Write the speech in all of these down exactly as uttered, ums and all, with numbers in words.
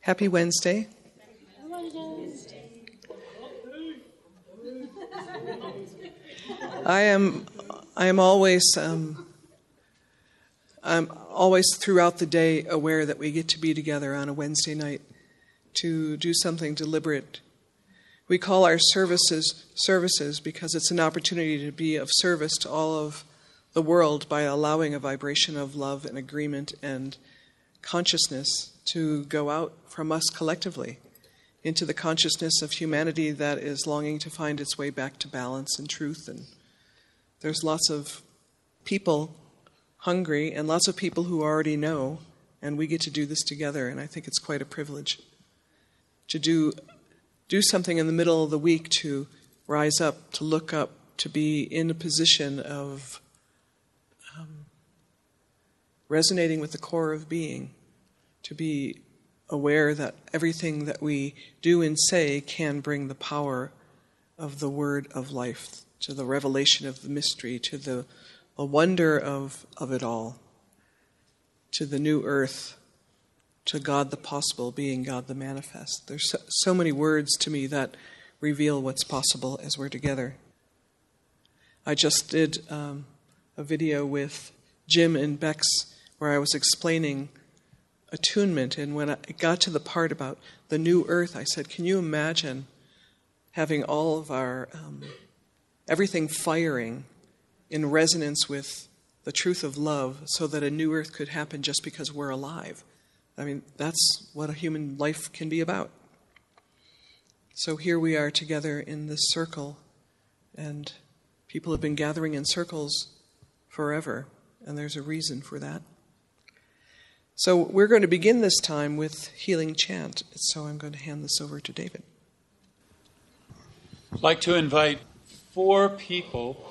Happy Wednesday. I am I am always um, I'm always throughout the day aware that we get to be together on a Wednesday night to do something deliberate. We call our services services because it's an opportunity to be of service to all of the world by allowing a vibration of love and agreement and consciousness to go out from us collectively into the consciousness of humanity that is longing to find its way back to balance and truth. And there's lots of people hungry and lots of people who already know, and we get to do this together, and I think it's quite a privilege to do do something in the middle of the week, to rise up, to look up, to be in a position of um, resonating with the core of being, to be aware that everything that we do and say can bring the power of the word of life, to the revelation of the mystery, to the, the wonder of, of it all, to the new earth, to God the possible, being God the manifest. There's so, so many words to me that reveal what's possible as we're together. I just did um, a video with Jim and Bex where I was explaining attunement, and when I got to the part about the new earth, I said, can you imagine having all of our, um, everything firing in resonance with the truth of love so that a new earth could happen just because we're alive? I mean, that's what a human life can be about. So here we are together in this circle, and people have been gathering in circles forever, and there's a reason for that. So we're going to begin this time with healing chant. So I'm going to hand this over to David. I'd like to invite four people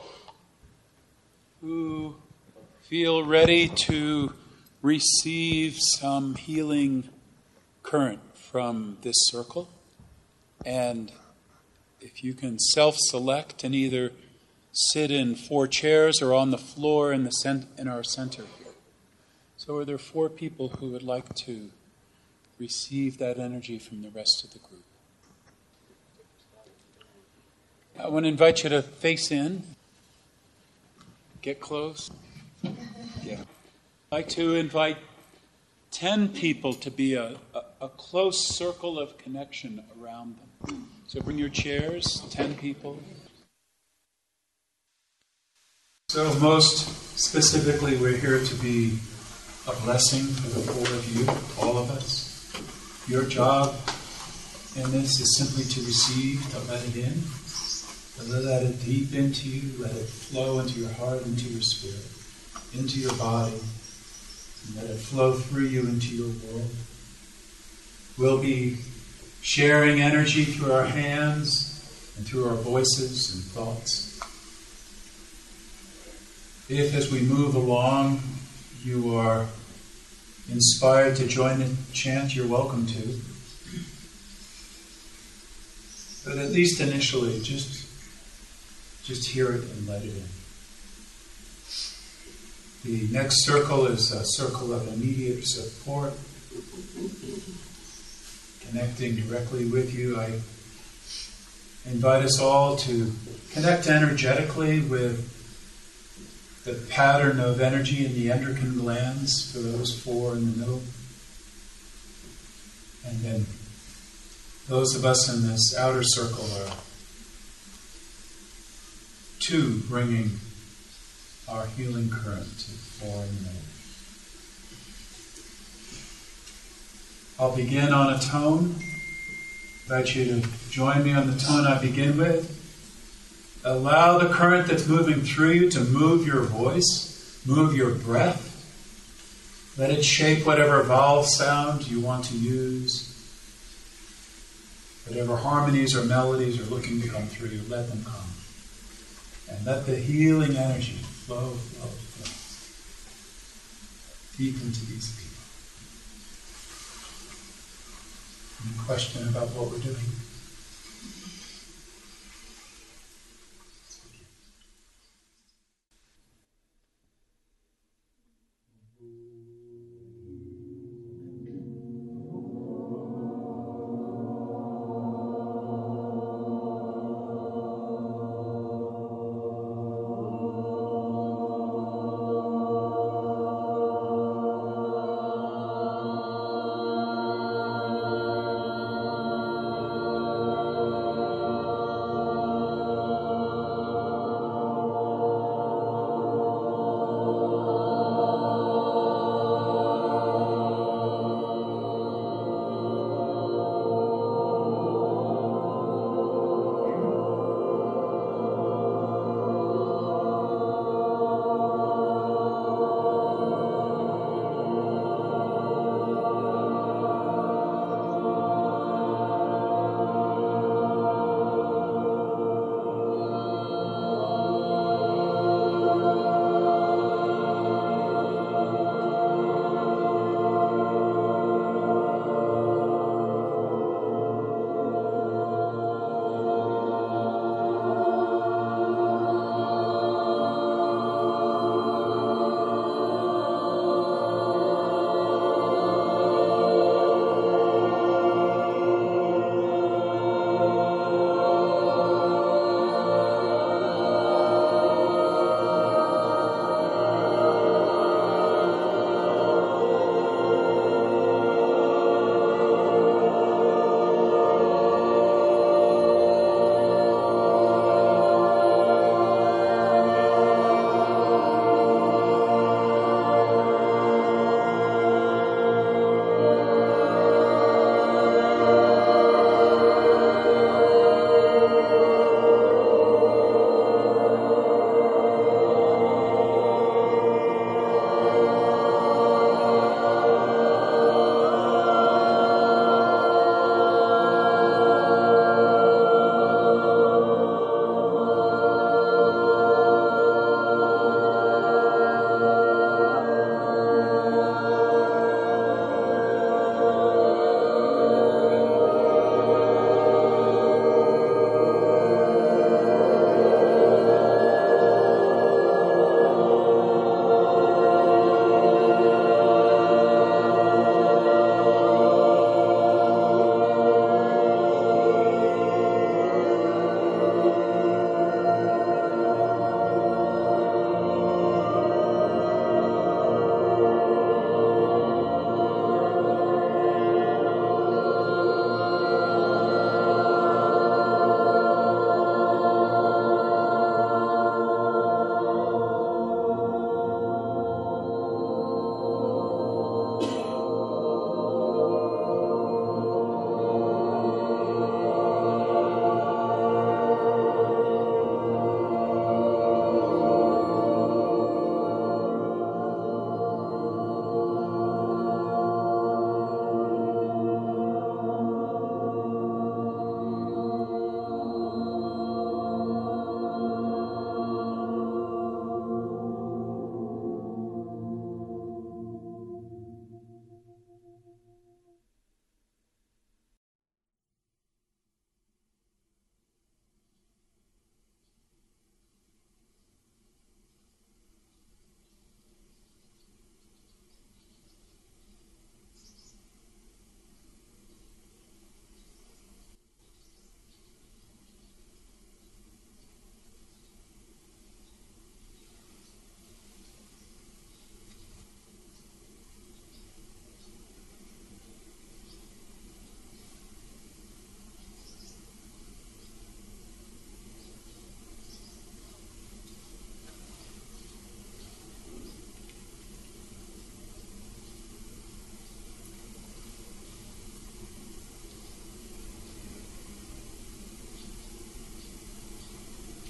who feel ready to receive some healing current from this circle. And if you can self-select and either sit in four chairs or on the floor in the cent- in our center here. So are there four people who would like to receive that energy from the rest of the group? I want to invite you to face in. Get close. Yeah. I'd like to invite ten people to be a, a, a close circle of connection around them. So bring your chairs, ten people. So most specifically, we're here to be a blessing for the four of you, all of us. Your job in this is simply to receive, to let it in, to let it deep into you, let it flow into your heart, into your spirit, into your body, and let it flow through you into your world. We'll be sharing energy through our hands and through our voices and thoughts. If, as we move along, you are inspired to join the chant, you're welcome to. But at least initially, just, just hear it and let it in. The next circle is a circle of immediate support, connecting directly with you. I invite us all to connect energetically with the pattern of energy in the endocrine glands for those four in the middle. And then those of us in this outer circle are two bringing our healing current to four in the middle. I'll begin on a tone. I invite you to join me on the tone I begin with. Allow the current that's moving through you to move your voice, move your breath. Let it shape whatever vowel sound you want to use. Whatever harmonies or melodies are looking to come through you, let them come. And let the healing energy flow, flow, flow deep into these people. Any question about what we're doing?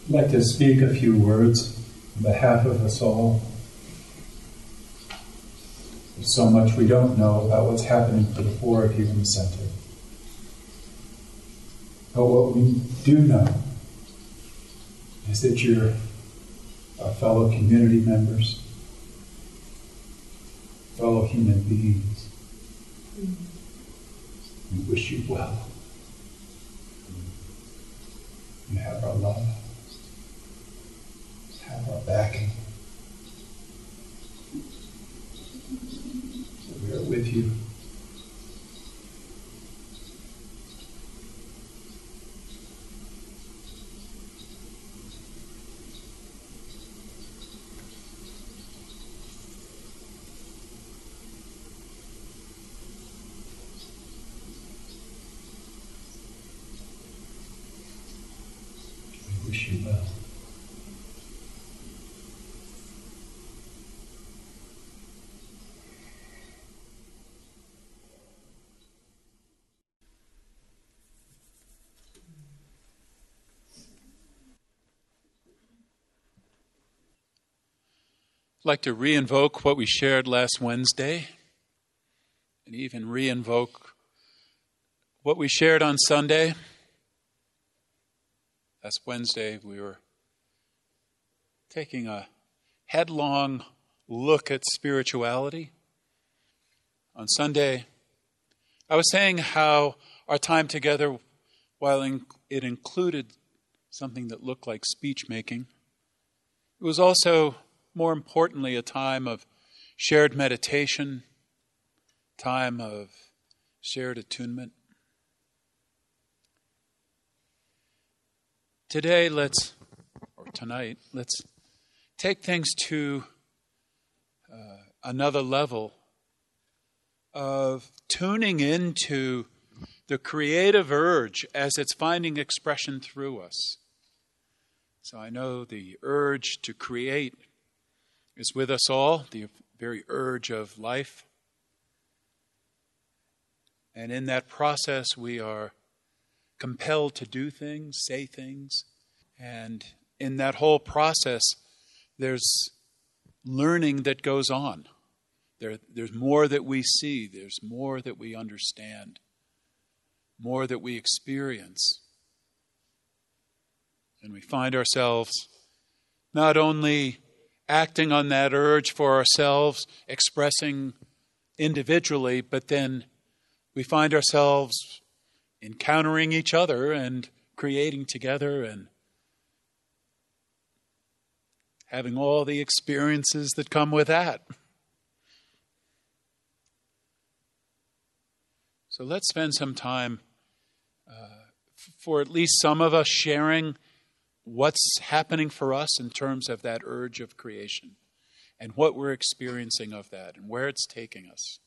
I'd like to speak a few words on behalf of us all. There's so much we don't know about what's happening for the four of you in the center. But what we do know is that you're our fellow community members, fellow human beings. We wish you well. You have our love, have our backing. So we are with you. Wish you well. I'd like to re-invoke what we shared last Wednesday, and even re-invoke what we shared on Sunday. Last Wednesday, we were taking a headlong look at spirituality. On Sunday, I was saying how our time together, while it included something that looked like speech-making, it was also, more importantly, a time of shared meditation, time of shared attunement. Today, let's, or tonight, let's take things to uh, another level of tuning into the creative urge as it's finding expression through us. So I know the urge to create is with us all, the very urge of life. And in that process, we are compelled to do things, say things, and in that whole process, there's learning that goes on. There, there's more that we see, there's more that we understand, more that we experience. And we find ourselves not only acting on that urge for ourselves, expressing individually, but then we find ourselves encountering each other and creating together and having all the experiences that come with that. So let's spend some time, uh, for at least some of us, sharing what's happening for us in terms of that urge of creation and what we're experiencing of that and where it's taking us.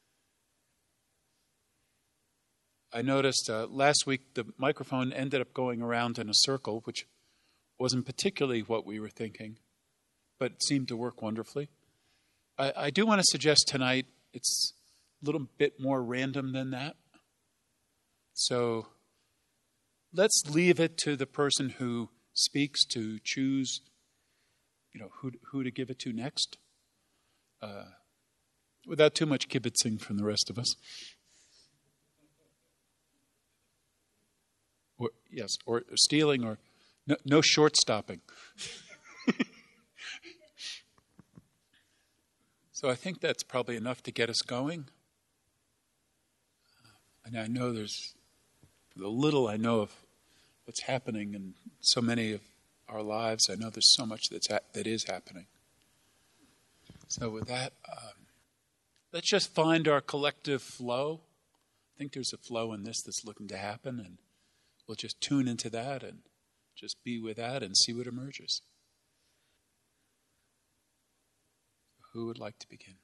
I noticed uh, last week the microphone ended up going around in a circle, which wasn't particularly what we were thinking, but it seemed to work wonderfully. I, I do want to suggest tonight it's a little bit more random than that. So let's leave it to the person who speaks to choose, you know, who who to give it to next, uh, without too much kibitzing from the rest of us. Or, yes, or stealing, or no, no short stopping. So I think that's probably enough to get us going. And I know there's the little I know of what's happening in so many of our lives. I know there's so much that's ha- that is happening. So with that, um, let's just find our collective flow. I think there's a flow in this that's looking to happen, and we'll just tune into that and just be with that and see what emerges. Who would like to begin?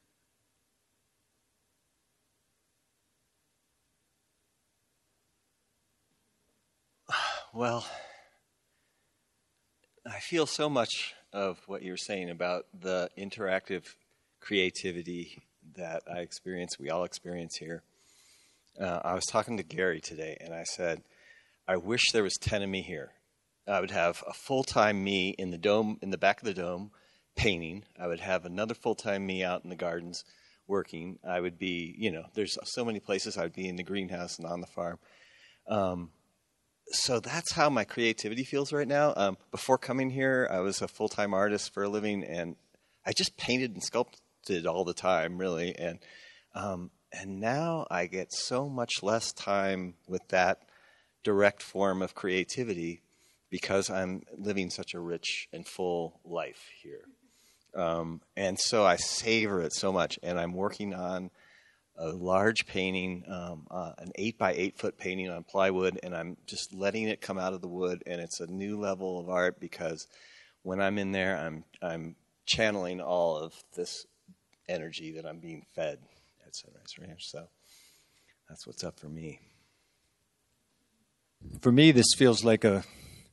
Well, I feel so much of what you're saying about the interactive creativity that I experience, we all experience here. Uh, I was talking to Gary today, and I said, I wish there was ten of me here, I would have a full-time me in the dome, in the back of the dome, painting. I would have another full-time me out in the gardens working. I would be, you know, there's so many places I would be in the greenhouse and on the farm. Um, so that's how my creativity feels right now. Um, before coming here, I was a full-time artist for a living, and I just painted and sculpted all the time, really. And um, and now I get so much less time with that direct form of creativity because I'm living such a rich and full life here. Um, and so I savor it so much. And I'm working on a large painting, um, uh, an eight by eight foot painting on plywood, and I'm just letting it come out of the wood. And it's a new level of art because when I'm in there, I'm I'm channeling all of this energy that I'm being fed at Sunrise Ranch. So that's what's up for me. For me, this feels like a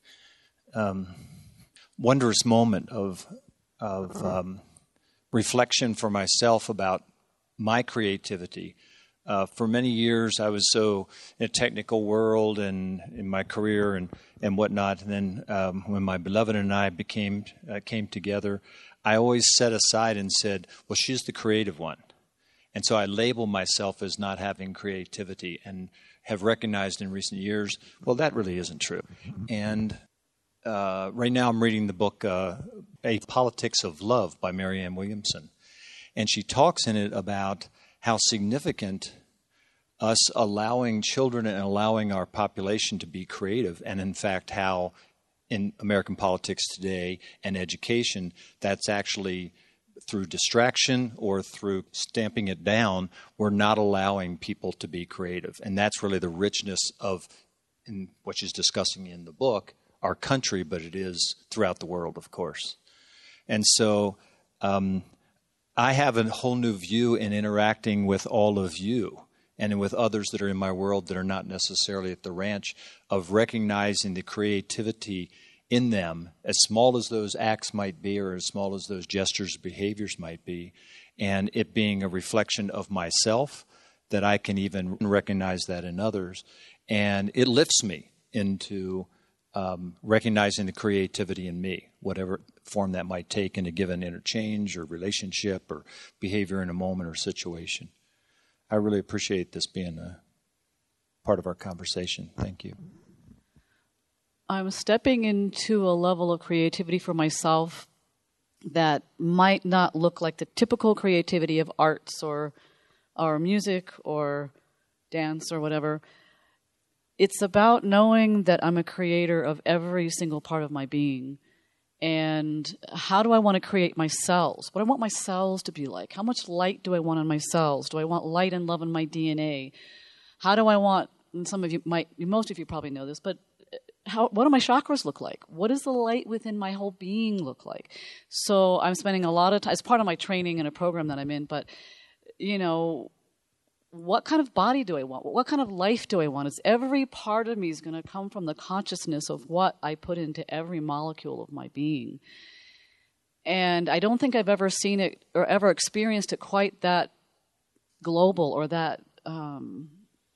um, wondrous moment of of um, reflection for myself about my creativity. Uh, for many years, I was so in a technical world and in my career and, and whatnot. And then um, when my beloved and I became uh, came together, I always set aside and said, well, she's the creative one. And so I label myself as not having creativity and have recognized in recent years, well, that really isn't true. And uh, right now I'm reading the book uh, A Politics of Love by Marianne Williamson. And she talks in it about how significant us allowing children and allowing our population to be creative, and in fact how in American politics today and education, that's actually through distraction or through stamping it down, we're not allowing people to be creative. And that's really the richness of, in what she's discussing in the book, our country, but it is throughout the world, of course. And so um, I have a whole new view in interacting with all of you and with others that are in my world that are not necessarily at the ranch, of recognizing the creativity in them, as small as those acts might be or as small as those gestures, behaviors might be, and it being a reflection of myself, that I can even recognize that in others. And it lifts me into um, recognizing the creativity in me, whatever form that might take in a given interchange or relationship or behavior in a moment or situation. I really appreciate this being a part of our conversation. Thank you. I'm stepping into a level of creativity for myself that might not look like the typical creativity of arts or or music or dance or whatever. It's about knowing that I'm a creator of every single part of my being. And how do I want to create my cells? What do I want my cells to be like? How much light do I want in my cells? Do I want light and love in my D N A? How do I want, and some of you might, most of you probably know this, but how, what do my chakras look like? What does the light within my whole being look like? So I'm spending a lot of time, it's part of my training in a program that I'm in, but, you know, what kind of body do I want? What kind of life do I want? Is every part of me is going to come from the consciousness of what I put into every molecule of my being. And I don't think I've ever seen it or ever experienced it quite that global or that um,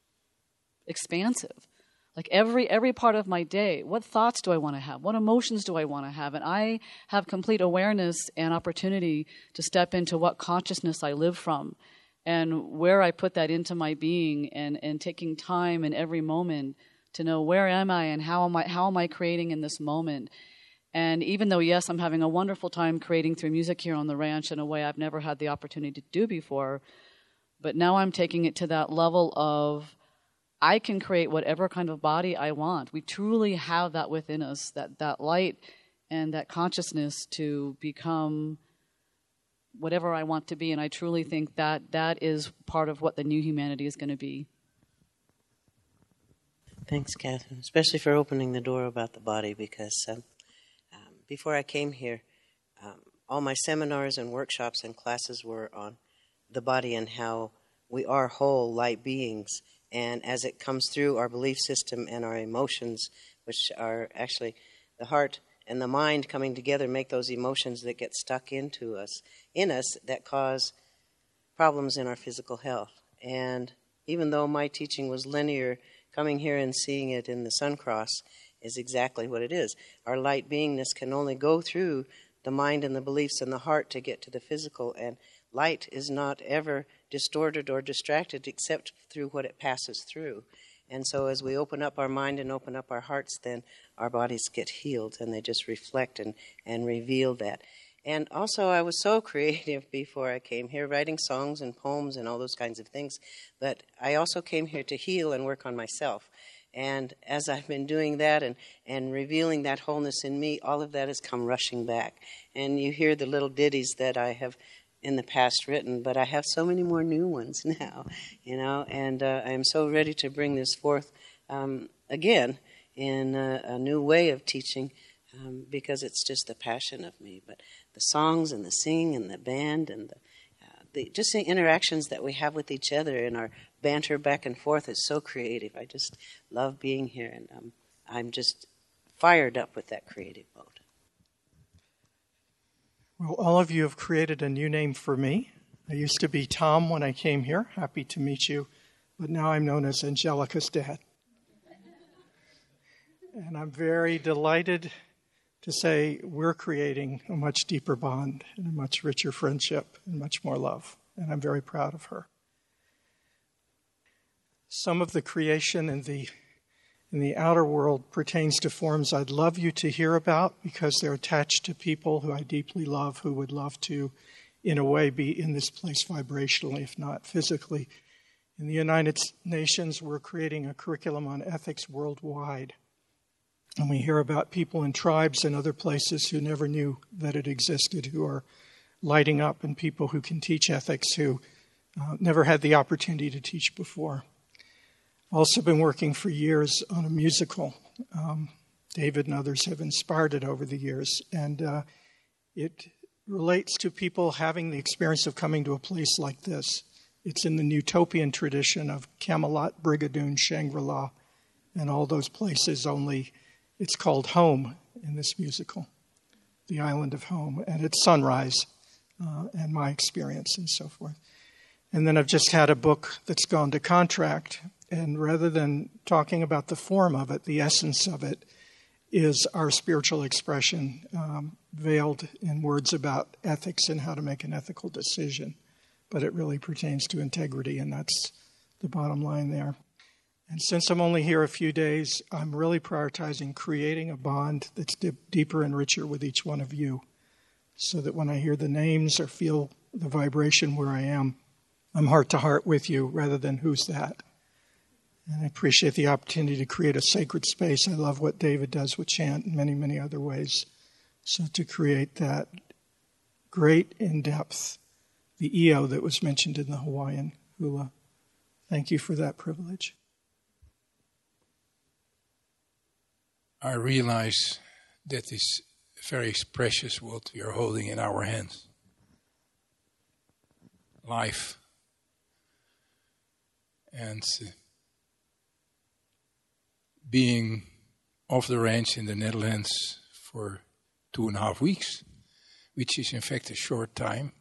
expansive. Like every every part of my day, what thoughts do I want to have? What emotions do I want to have? And I have complete awareness and opportunity to step into what consciousness I live from and where I put that into my being, and, and taking time in every moment to know where am I and how am I how am I creating in this moment. And even though, yes, I'm having a wonderful time creating through music here on the ranch in a way I've never had the opportunity to do before, but now I'm taking it to that level of I can create whatever kind of body I want. We truly have that within us, that, that light and that consciousness to become whatever I want to be. And I truly think that that is part of what the new humanity is going to be. Thanks, Catherine, especially for opening the door about the body, because um, um, before I came here, um, all my seminars and workshops and classes were on the body and how we are whole light beings. And as it comes through our belief system and our emotions, which are actually the heart and the mind coming together, make those emotions that get stuck into us, in us, that cause problems in our physical health. And even though my teaching was linear, coming here and seeing it in the Sun Cross is exactly what it is. Our light beingness can only go through the mind and the beliefs and the heart to get to the physical, and light is not ever distorted or distracted except through what it passes through. And so as we open up our mind and open up our hearts, then our bodies get healed, and they just reflect and, and reveal that. And also, I was so creative before I came here, writing songs and poems and all those kinds of things. But I also came here to heal and work on myself. And as I've been doing that and, and revealing that wholeness in me, all of that has come rushing back. And you hear the little ditties that I have in the past written, but I have so many more new ones now, you know, and uh, I am so ready to bring this forth um, again in a, a new way of teaching. Um, because it's just the passion of me. But the songs and the singing and the band and the, uh, the just the interactions that we have with each other and our banter back and forth is so creative. I just love being here, and um, I'm just fired up with that creative mode. Well, all of you have created a new name for me. I used to be Tom when I came here. Happy to meet you. But now I'm known as Angelica's dad. And I'm very delighted to say we're creating a much deeper bond and a much richer friendship and much more love. And I'm very proud of her. Some of the creation in the in the outer world pertains to forms I'd love you to hear about because they're attached to people who I deeply love, who would love to, in a way, be in this place vibrationally, if not physically. In the United Nations, we're creating a curriculum on ethics worldwide. And we hear about people in tribes and other places who never knew that it existed, who are lighting up, and people who can teach ethics who uh, never had the opportunity to teach before. I've also been working for years on a musical. Um, David and others have inspired it over the years. And uh, it relates to people having the experience of coming to a place like this. It's in the utopian tradition of Camelot, Brigadoon, Shangri-La, and all those places, only it's called home in this musical, the island of home, and it's sunrise uh, and my experience and so forth. And then I've just had a book that's gone to contract, and rather than talking about the form of it, the essence of it is our spiritual expression um, veiled in words about ethics and how to make an ethical decision. But it really pertains to integrity, and that's the bottom line there. And since I'm only here a few days, I'm really prioritizing creating a bond that's dip, deeper and richer with each one of you, so that when I hear the names or feel the vibration where I am, I'm heart to heart with you rather than who's that. And I appreciate the opportunity to create a sacred space. I love what David does with chant and many, many other ways. So to create that great in-depth, the eo that was mentioned in the Hawaiian hula. Thank you for that privilege. I realize that is very precious what we are holding in our hands. Life. And uh, being off the range in the Netherlands for two and a half weeks, which is in fact a short time,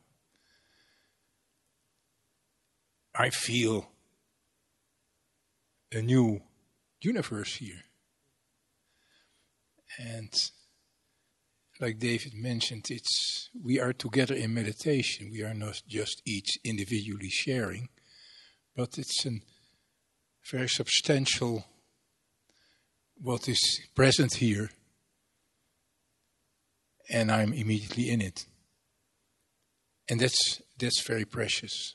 I feel a new universe here. And like David mentioned, it's we are together in meditation. We are not just each individually sharing, but it's a very substantial what is present here, and I'm immediately in it. And that's that's very precious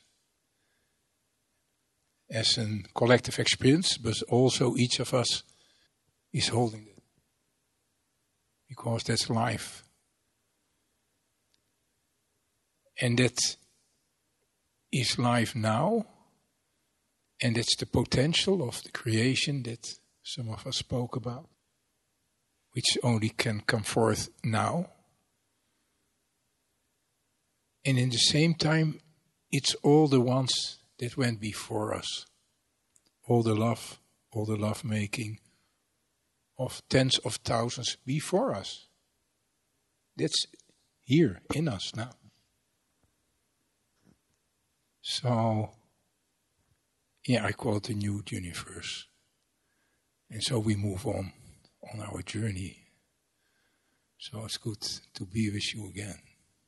as a collective experience, but also each of us is holding it. Because that's life. And that is life now. And that's the potential of the creation that some of us spoke about, which only can come forth now. And in the same time, it's all the ones that went before us. All the love, all the love making, of tens of thousands before us. That's here in us now. So, yeah, I call it a new universe. And so we move on on our journey. So it's good to be with you again.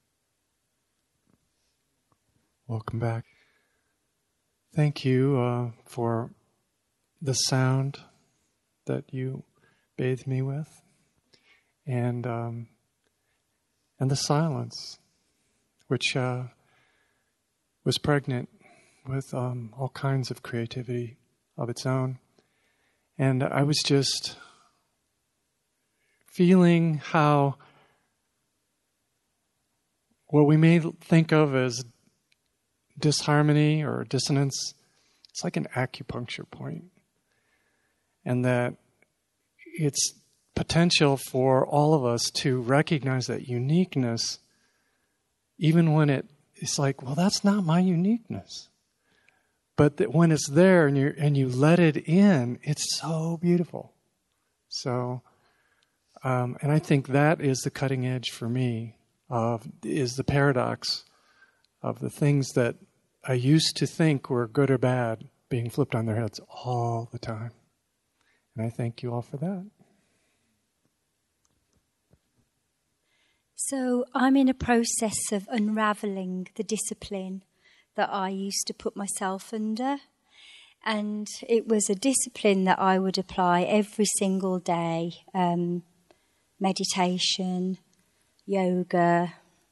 Welcome back. Thank you uh, for the sound that you bathed me with, and um, and the silence, which uh, was pregnant with um, all kinds of creativity of its own. And I was just feeling how what we may think of as disharmony or dissonance, it's like an acupuncture point. And that it's potential for all of us to recognize that uniqueness, even when it, it's like, well, that's not my uniqueness. But that when it's there and you and you let it in, it's so beautiful. So, um, and I think that is the cutting edge for me of is the paradox of the things that I used to think were good or bad being flipped on their heads all the time. And I thank you all for that. So I'm in a process of unraveling the discipline that I used to put myself under. And it was a discipline that I would apply every single day. Um, meditation, yoga,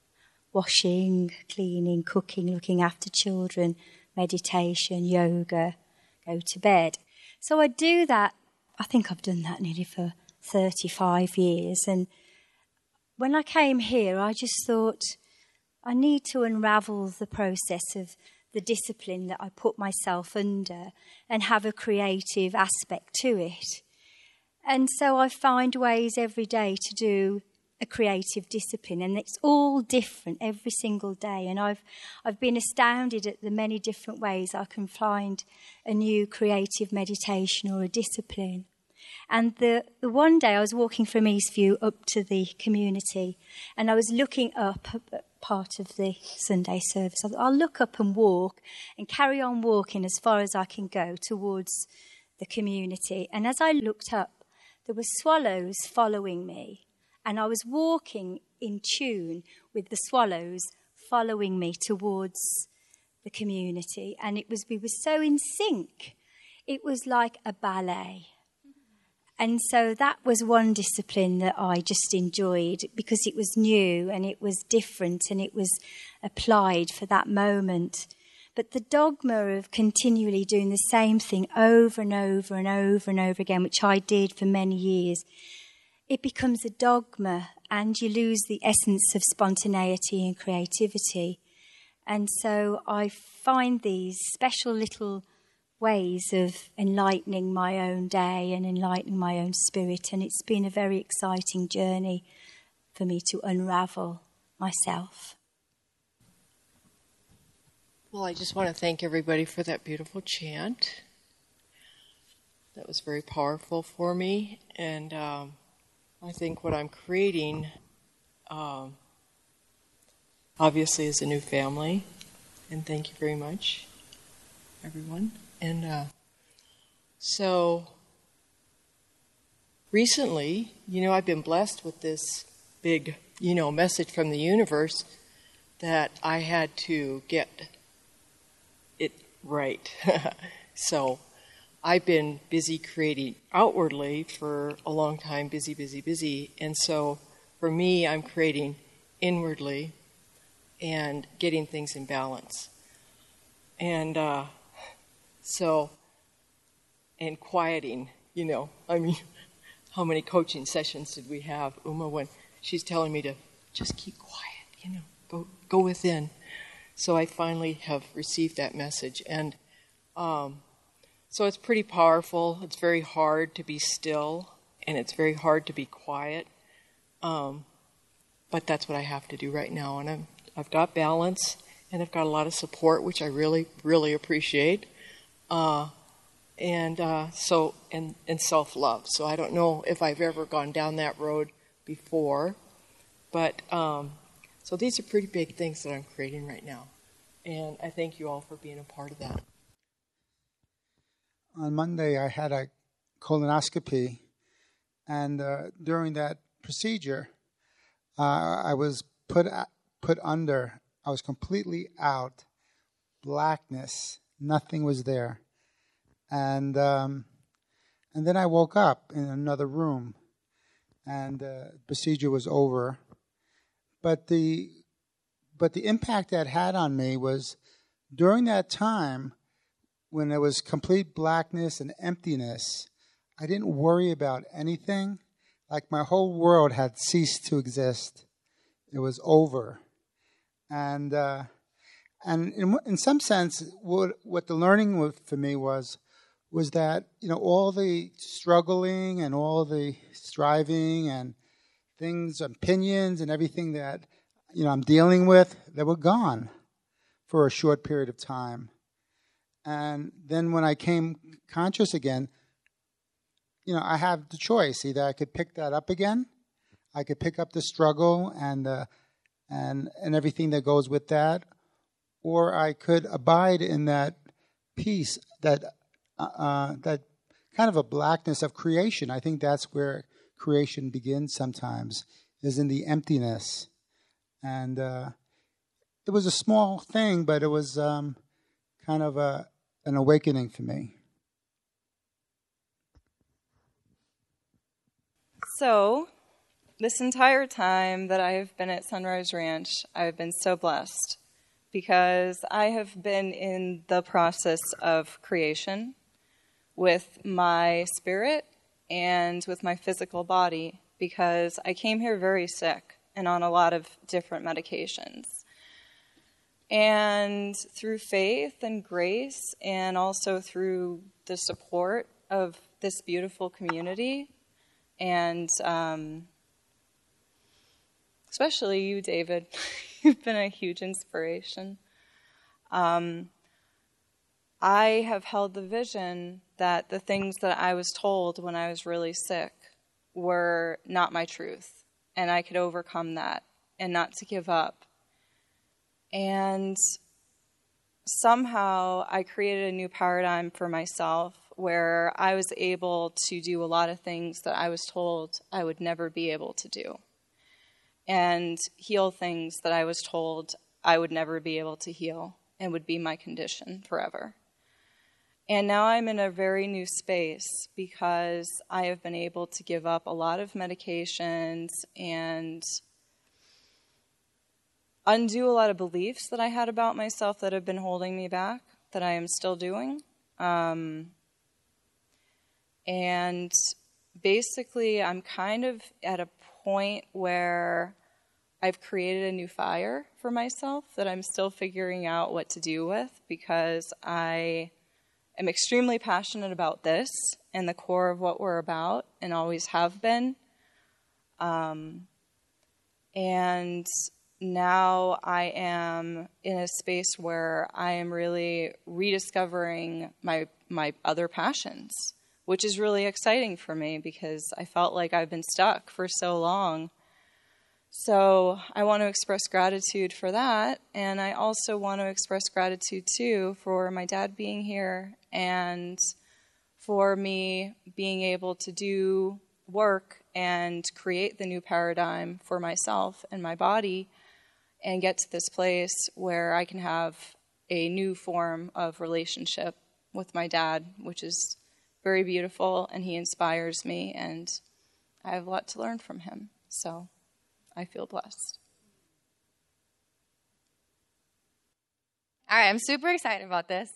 washing, cleaning, cooking, looking after children, meditation, yoga, go to bed. So I do that. I think I've done that nearly for thirty-five years. And when I came here, I just thought, I need to unravel the process of the discipline that I put myself under and have a creative aspect to it. And so I find ways every day to do a creative discipline, and it's all different every single day. And I've I've been astounded at the many different ways I can find a new creative meditation or a discipline. And the, the one day I was walking from Eastview up to the community, and I was looking up at part of the Sunday service. I thought, I'll look up and walk and carry on walking as far as I can go towards the community. And as I looked up, there were swallows following me. And I was walking in tune with the swallows following me towards the community. And it was we were so in sync. It was like a ballet. And so that was one discipline that I just enjoyed because it was new and it was different and it was applied for that moment. But the dogma of continually doing the same thing over and over and over and over again, which I did for many years, it becomes a dogma and you lose the essence of spontaneity and creativity. And so I find these special little ways of enlightening my own day and enlightening my own spirit. And it's been a very exciting journey for me to unravel myself. Well, I just want to thank everybody for that beautiful chant. That was very powerful for me. And um, I think what I'm creating, um, obviously, is a new family. And thank you very much, everyone. And uh, so, recently, you know, I've been blessed with this big, you know, message from the universe that I had to get it right. So, I've been busy creating outwardly for a long time, busy, busy, busy. And so, for me, I'm creating inwardly and getting things in balance. And, uh, So, and quieting, you know, I mean, how many coaching sessions did we have, Uma, when she's telling me to just keep quiet, you know, go go within. So I finally have received that message. And um, so it's pretty powerful. It's very hard to be still, and it's very hard to be quiet. Um, but that's what I have to do right now. And I'm, I've got balance, and I've got a lot of support, which I really, really appreciate. Uh, and uh, so, and, and self-love. So I don't know if I've ever gone down that road before, but um, so these are pretty big things that I'm creating right now. And I thank you all for being a part of that. On Monday, I had a colonoscopy, And uh, during that procedure, uh, I was put put under. I was completely out, blackness. Nothing was there, and um, and then I woke up in another room, and the uh, procedure was over. But the but the impact that had on me was during that time when there was complete blackness and emptiness. I didn't worry about anything. Like my whole world had ceased to exist. It was over. And uh, and in, in some sense, what, what the learning for me was, was that, you know, all the struggling and all the striving and things, opinions and everything that, you know, I'm dealing with, they were gone for a short period of time. And then when I came conscious again, you know, I have the choice. Either I could pick that up again, I could pick up the struggle and the, and and everything that goes with that, or I could abide in that peace, that uh, that kind of a blackness of creation. I think that's where creation begins sometimes, is in the emptiness. And uh, it was a small thing, but it was um, kind of a, an awakening for me. So, this entire time that I have been at Sunrise Ranch, I've been so blessed because I have been in the process of creation with my spirit and with my physical body because I came here very sick and on a lot of different medications. And through faith and grace and also through the support of this beautiful community, and um, especially you, David, you've been a huge inspiration. Um, I have held the vision that the things that I was told when I was really sick were not my truth, and I could overcome that and not to give up. And somehow I created a new paradigm for myself where I was able to do a lot of things that I was told I would never be able to do, and heal things that I was told I would never be able to heal and would be my condition forever. And now I'm in a very new space because I have been able to give up a lot of medications and undo a lot of beliefs that I had about myself that have been holding me back, that I am still doing. Um, and basically, I'm kind of at a point where I've created a new fire for myself that I'm still figuring out what to do with because I am extremely passionate about this and the core of what we're about and always have been. Um, and now I am in a space where I am really rediscovering my my other passions, which is really exciting for me because I felt like I've been stuck for so long. So I want to express gratitude for that, and I also want to express gratitude too for my dad being here and for me being able to do work and create the new paradigm for myself and my body and get to this place where I can have a new form of relationship with my dad, which is very beautiful, and he inspires me, and I have a lot to learn from him. So I feel blessed. All right, I'm super excited about this.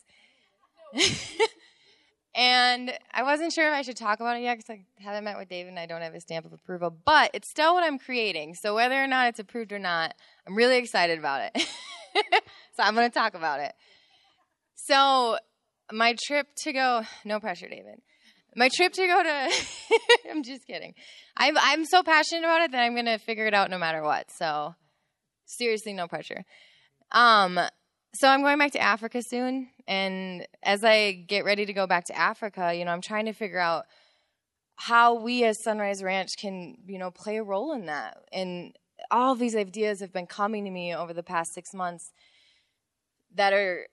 And I wasn't sure if I should talk about it yet because I haven't met with David and I don't have a stamp of approval, but it's still what I'm creating. So whether or not it's approved or not, I'm really excited about it. So I'm going to talk about it. So my trip to go, no pressure, David. My trip to go to, I'm just kidding. I'm, I'm so passionate about it that I'm going to figure it out no matter what. So seriously, no pressure. Um, so I'm going back to Africa soon. And as I get ready to go back to Africa, you know, I'm trying to figure out how we as Sunrise Ranch can, you know, play a role in that. And all of these ideas have been coming to me over the past six months that are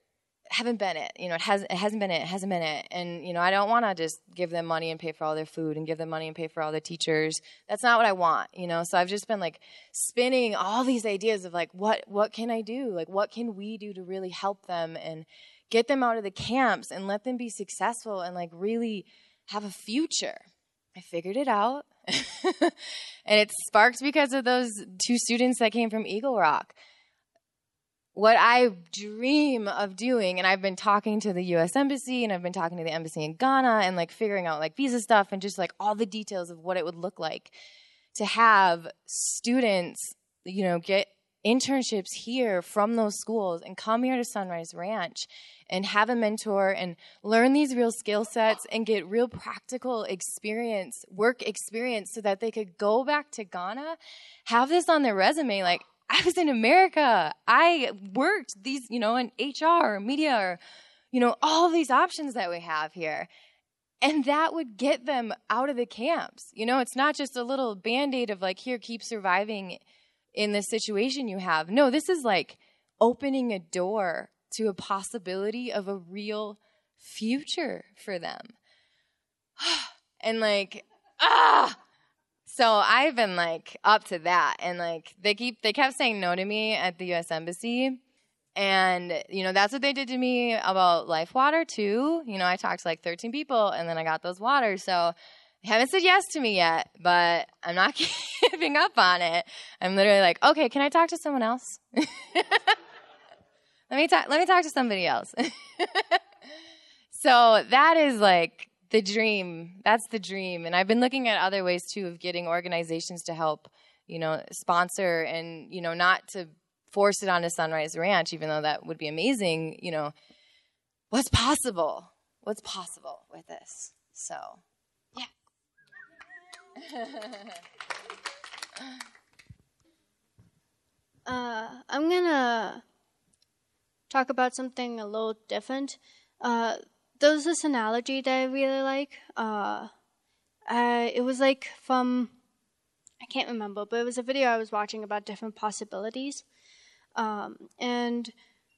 haven't been it. You know, it has it hasn't been it, it hasn't been it. And, you know, I don't want to just give them money and pay for all their food and give them money and pay for all their teachers. That's not what I want, you know. So I've just been like spinning all these ideas of like, what what can I do? Like, what can we do to really help them and get them out of the camps and let them be successful and like really have a future. I figured it out. And it sparked because of those two students that came from Eagle Rock. What I dream of doing, and I've been talking to the U S Embassy, and I've been talking to the embassy in Ghana, and like figuring out like visa stuff and just like all the details of what it would look like to have students, you know, get internships here from those schools and come here to Sunrise Ranch and have a mentor and learn these real skill sets and get real practical experience, work experience, so that they could go back to Ghana, have this on their resume, like, I was in America. I worked these, you know, in H R or media or, you know, all these options that we have here. And that would get them out of the camps. You know, it's not just a little Band-Aid of like, here, keep surviving in this situation you have. No, this is like opening a door to a possibility of a real future for them. And like, ah! So I've been like up to that, and like they keep they kept saying no to me at the U S Embassy, and you know that's what they did to me about Life Water too. You know, I talked to like thirteen people, and then I got those waters. So they haven't said yes to me yet, but I'm not giving up on it. I'm literally like, okay, can I talk to someone else? let me talk. Let me talk to somebody else. So that is like the dream. That's the dream. And I've been looking at other ways too of getting organizations to help, you know, sponsor and, you know, not to force it onto Sunrise Ranch, even though that would be amazing. You know, what's possible? What's possible with this? So, yeah. uh, I'm gonna talk about something a little different. Uh, There's this analogy that I really like. Uh, I, it was like from, I can't remember, but it was a video I was watching about different possibilities. Um, and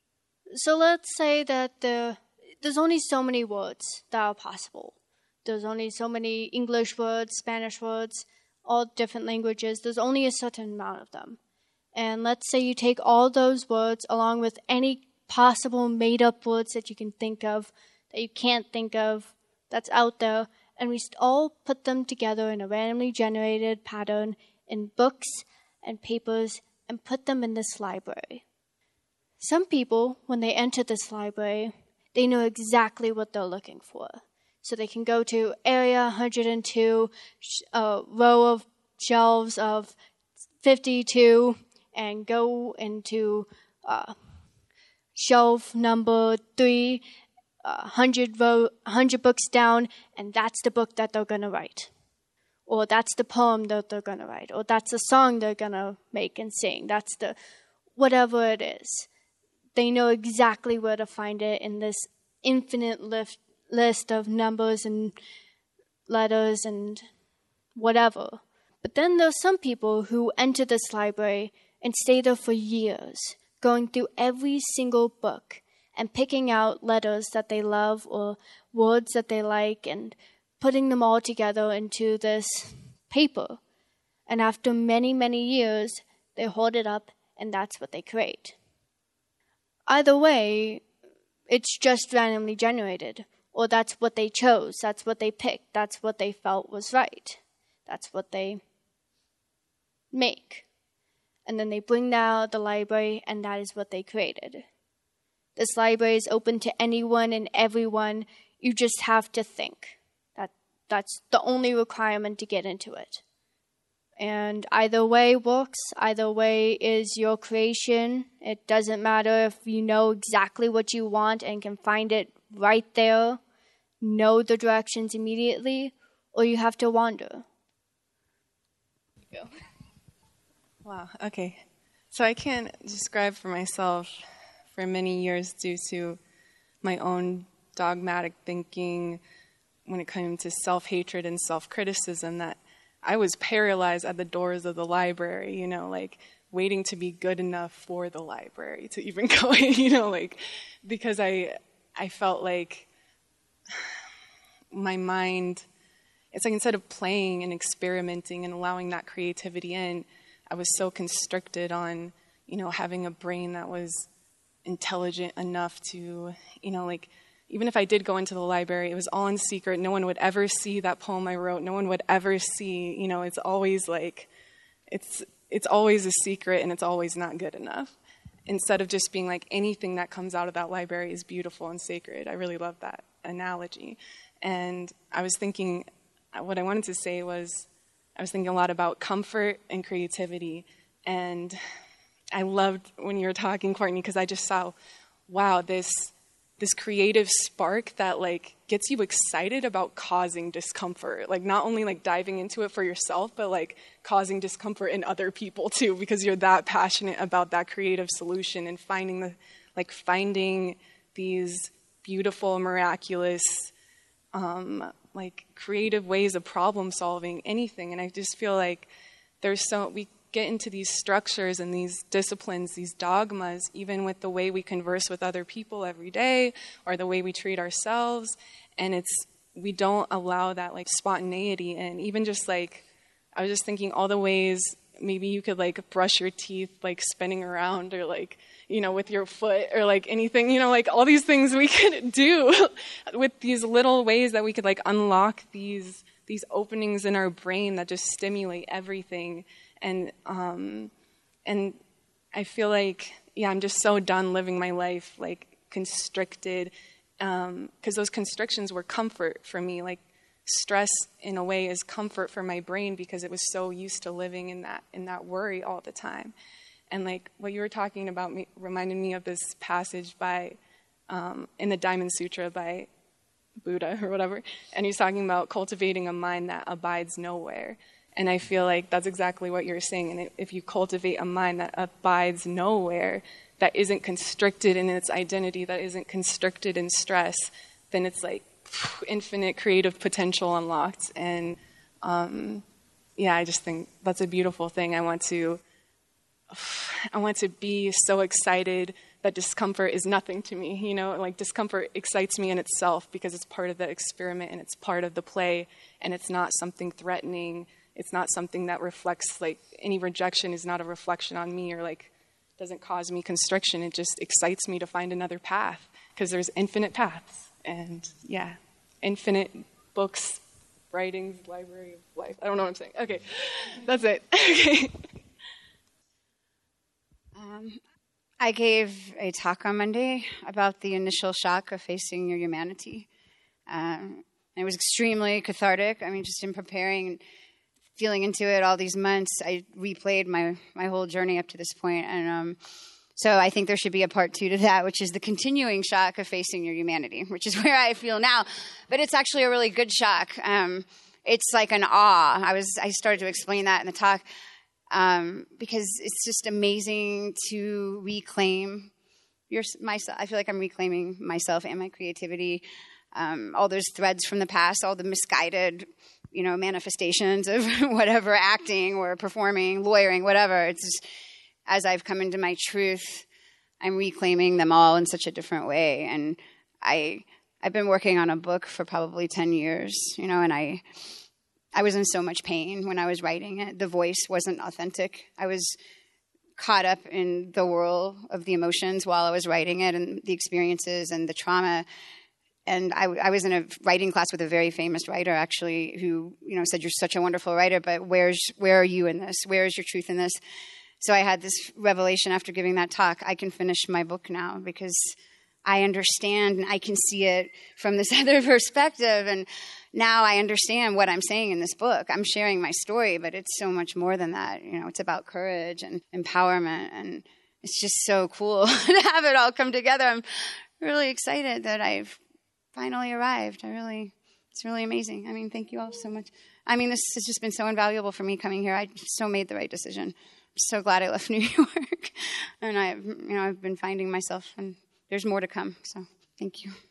so let's say that the, there's only so many words that are possible. There's only so many English words, Spanish words, all different languages. There's only a certain amount of them. And let's say you take all those words along with any possible made-up words that you can think of, that you can't think of, that's out there, and we all put them together in a randomly generated pattern in books and papers and put them in this library. Some people, when they enter this library, they know exactly what they're looking for. So they can go to area one hundred two, a row of shelves of fifty-two, and go into uh, shelf number three, Uh, hundred vo- hundred books down, and that's the book that they're going to write. Or that's the poem that they're going to write. Or that's the song they're going to make and sing. That's the whatever it is. They know exactly where to find it in this infinite list, list of numbers and letters and whatever. But then there's some people who enter this library and stay there for years, going through every single book and picking out letters that they love or words that they like and putting them all together into this paper. And after many, many years, they hold it up and that's what they create. Either way, it's just randomly generated, or that's what they chose, that's what they picked, that's what they felt was right. That's what they make. And then they bring that out of the library, and that is what they created. This library is open to anyone and everyone. You just have to think. That that's the only requirement to get into it. And either way works. Either way is your creation. It doesn't matter if you know exactly what you want and can find it right there, know the directions immediately, or you have to wander. Go. Wow, okay. So I can't describe for myself for many years due to my own dogmatic thinking when it came to self-hatred and self-criticism that I was paralyzed at the doors of the library, you know, like waiting to be good enough for the library to even go in, you know, like, because I, I felt like my mind, it's like instead of playing and experimenting and allowing that creativity in, I was so constricted on, you know, having a brain that was intelligent enough to, you know, like, even if I did go into the library, it was all in secret. No one would ever see that poem I wrote. No one would ever see, you know, it's always like, it's, it's always a secret and it's always not good enough. Instead of just being like anything that comes out of that library is beautiful and sacred. I really love that analogy. And I was thinking, what I wanted to say was, I was thinking a lot about comfort and creativity. And I loved when you were talking, Courtney, because I just saw, wow, this this creative spark that like gets you excited about causing discomfort. Like not only like diving into it for yourself, but like causing discomfort in other people too, because you're that passionate about that creative solution and finding the like finding these beautiful, miraculous, um, like creative ways of problem solving anything. And I just feel like there's so we get into these structures and these disciplines, these dogmas, even with the way we converse with other people every day or the way we treat ourselves. And it's, we don't allow that like spontaneity. And even just like, I was just thinking all the ways maybe you could like brush your teeth, like spinning around or like, you know, with your foot or like anything, you know, like all these things we could do with these little ways that we could like unlock these, these openings in our brain that just stimulate everything. And um, and I feel like, yeah, I'm just so done living my life like constricted, because um, those constrictions were comfort for me. Like stress, in a way, is comfort for my brain because it was so used to living in that in that worry all the time. And like what you were talking about me, reminded me of this passage by um, in the Diamond Sutra by Buddha or whatever, and he's talking about cultivating a mind that abides nowhere. And I feel like that's exactly what you're saying. And if you cultivate a mind that abides nowhere, that isn't constricted in its identity, that isn't constricted in stress, then it's like infinite creative potential unlocked. And um, yeah, I just think that's a beautiful thing. I want to, I want to be so excited that discomfort is nothing to me. You know, like discomfort excites me in itself because it's part of the experiment and it's part of the play, and it's not something threatening. It's not something that reflects, like, any rejection is not a reflection on me or, like, doesn't cause me constriction. It just excites me to find another path because there's infinite paths. And, yeah, infinite books, writings, library of life. I don't know what I'm saying. Okay, that's it. Okay. Um, I gave a talk on Monday about the initial shock of facing your humanity. Um, it was extremely cathartic. I mean, just in preparing feeling into it all these months, I replayed my, my whole journey up to this point. And um, so I think there should be a part two to that, which is the continuing shock of facing your humanity, which is where I feel now. But it's actually a really good shock. Um, it's like an awe. I was I started to explain that in the talk um, because it's just amazing to reclaim your myself. I feel like I'm reclaiming myself and my creativity. Um, all those threads from the past, all the misguided, you know, manifestations of whatever, acting or performing, lawyering, whatever. It's just, as I've come into my truth, I'm reclaiming them all in such a different way. And I, I've been working on a book for probably ten years, you know, and I, I was in so much pain when I was writing it. The voice wasn't authentic. I was caught up in the whirl of the emotions while I was writing it and the experiences and the trauma. And I, I was in a writing class with a very famous writer, actually, who, you know, said, "You're such a wonderful writer, but where's where are you in this? Where is your truth in this?" So I had this revelation after giving that talk. I can finish my book now because I understand and I can see it from this other perspective. And now I understand what I'm saying in this book. I'm sharing my story, but it's so much more than that. You know, it's about courage and empowerment. And it's just so cool to have it all come together. I'm really excited that I've finally arrived. I really, it's really amazing. I mean, thank you all so much. I mean, this has just been so invaluable for me coming here. I so made the right decision. I'm so glad I left New York. And I've, you know, I've been finding myself, and there's more to come. So thank you.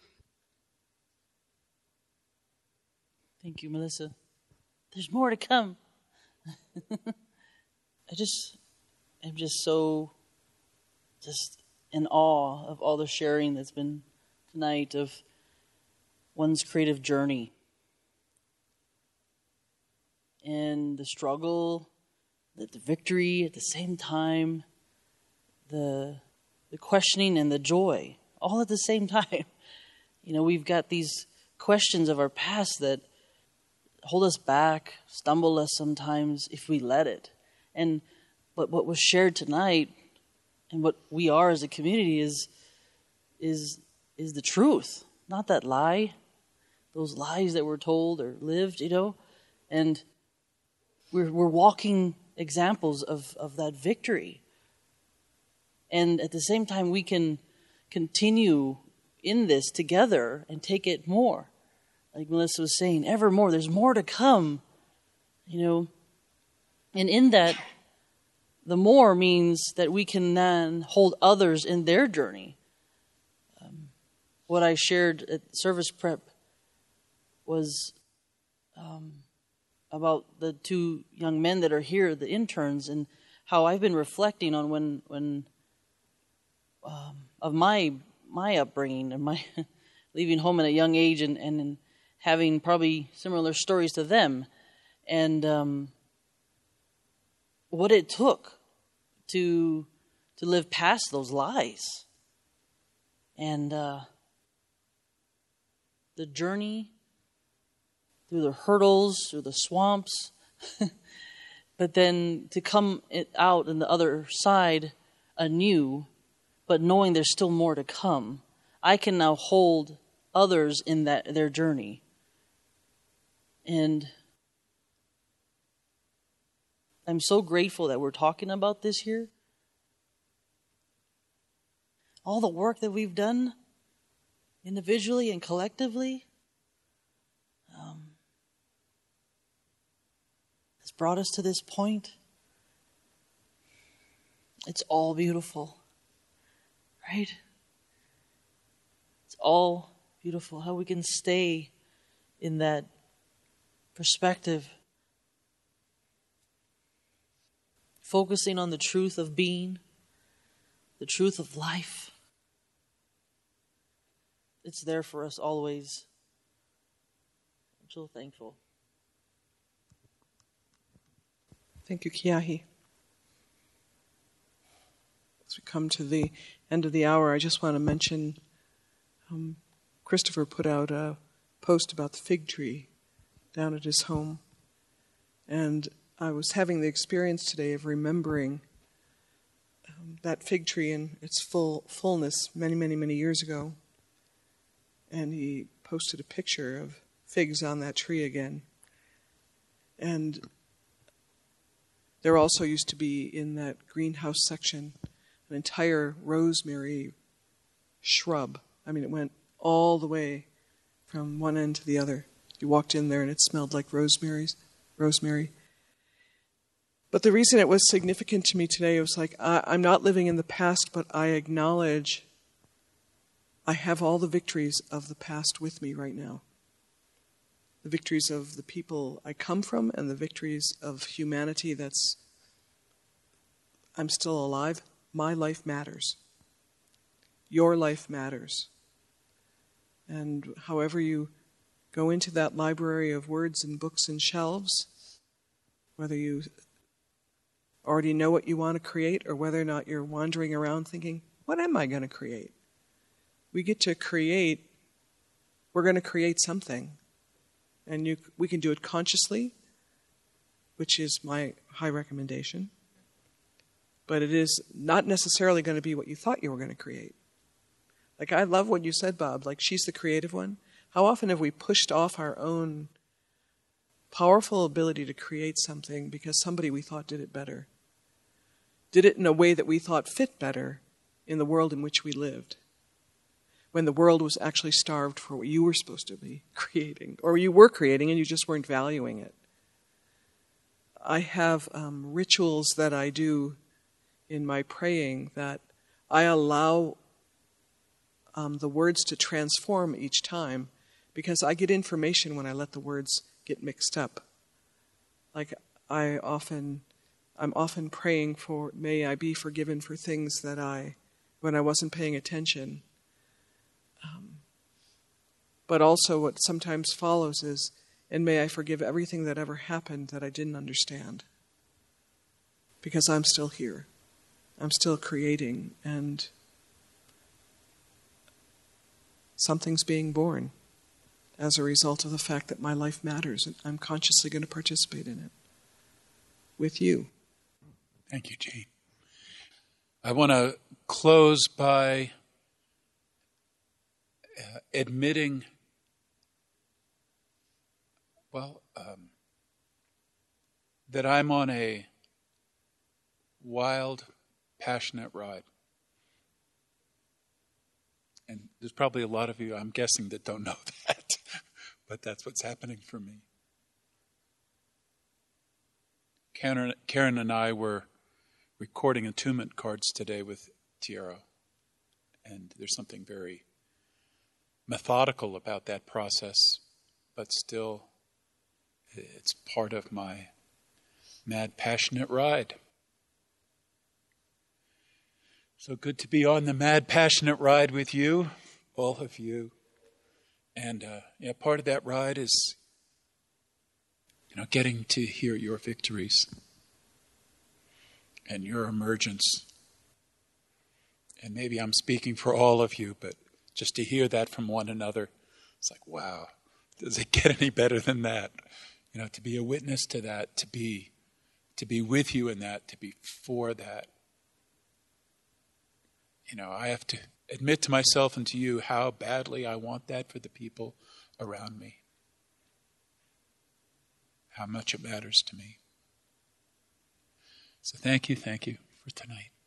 Thank you, Melissa. There's more to come. I just, am just so just in awe of all the sharing that's been tonight of one's creative journey and the struggle, the, the victory at the same time, the the questioning and the joy, all at the same time. You know, we've got these questions of our past that hold us back, stumble us sometimes if we let it. And but what was shared tonight and what we are as a community is is is the truth, not that lie, those lies that were told or lived, you know. And we're we're walking examples of, of that victory. And at the same time, we can continue in this together and take it more. Like Melissa was saying, ever more. There's more to come, you know. And in that, the more means that we can then hold others in their journey. Um, what I shared at service prep was um, about the two young men that are here, the interns, and how I've been reflecting on when when um, of my my upbringing and my leaving home at a young age and, and having probably similar stories to them, and um, what it took to to live past those lies, and uh, the journey through the hurdles, through the swamps, but then to come it out on the other side anew, but knowing there's still more to come. I can now hold others in that their journey. And I'm so grateful that we're talking about this here. All the work that we've done individually and collectively um, has brought us to this point. It's all beautiful, right? It's all beautiful. How we can stay in that perspective, focusing on the truth of being, the truth of life. It's there for us always. I'm so thankful. Thank you, Kiahi. As we come to the end of the hour, I just want to mention um, Christopher put out a post about the fig tree down at his home. And I was having the experience today of remembering um, that fig tree in its full fullness many, many, many years ago. And he posted a picture of figs on that tree again. And there also used to be in that greenhouse section an entire rosemary shrub. I mean, it went all the way from one end to the other. You walked in there and it smelled like rosemary's, rosemary. But the reason it was significant to me today was like, I, I'm not living in the past, but I acknowledge I have all the victories of the past with me right now. The victories of the people I come from and the victories of humanity that's, I'm still alive. My life matters. Your life matters. And however you go into that library of words and books and shelves, whether you already know what you want to create or whether or not you're wandering around thinking, what am I going to create? We get to create, we're going to create something. And you, we can do it consciously, which is my high recommendation. But it is not necessarily going to be what you thought you were going to create. Like, I love what you said, Bob. Like, she's the creative one. How often have we pushed off our own powerful ability to create something because somebody we thought did it better? Did it in a way that we thought fit better in the world in which we lived, when the world was actually starved for what you were supposed to be creating, or you were creating and you just weren't valuing it. I have um, rituals that I do in my praying that I allow um, the words to transform each time, because I get information when I let the words get mixed up. Like, I often, I'm often praying for, may I be forgiven for things that I, when I wasn't paying attention. Um, but also what sometimes follows is, and may I forgive everything that ever happened that I didn't understand. Because I'm still here. I'm still creating, and something's being born as a result of the fact that my life matters, and I'm consciously going to participate in it with you. Thank you, Jean. I want to close by uh, admitting, well, um, that I'm on a wild, passionate ride. And there's probably a lot of you, I'm guessing, that don't know that, but that's what's happening for me. Karen, Karen and I were recording attunement cards today with Tiero, and there's something very methodical about that process, but still, it's part of my mad, passionate ride. So good to be on the mad, passionate ride with you, all of you. And uh, yeah, part of that ride is, you know, getting to hear your victories and your emergence. And maybe I'm speaking for all of you, but just to hear that from one another, it's like, wow, does it get any better than that? You know, to be a witness to that, to be, to be with you in that, to be for that. You know, I have to admit to myself and to you how badly I want that for the people around me. How much it matters to me. So thank you, thank you for tonight.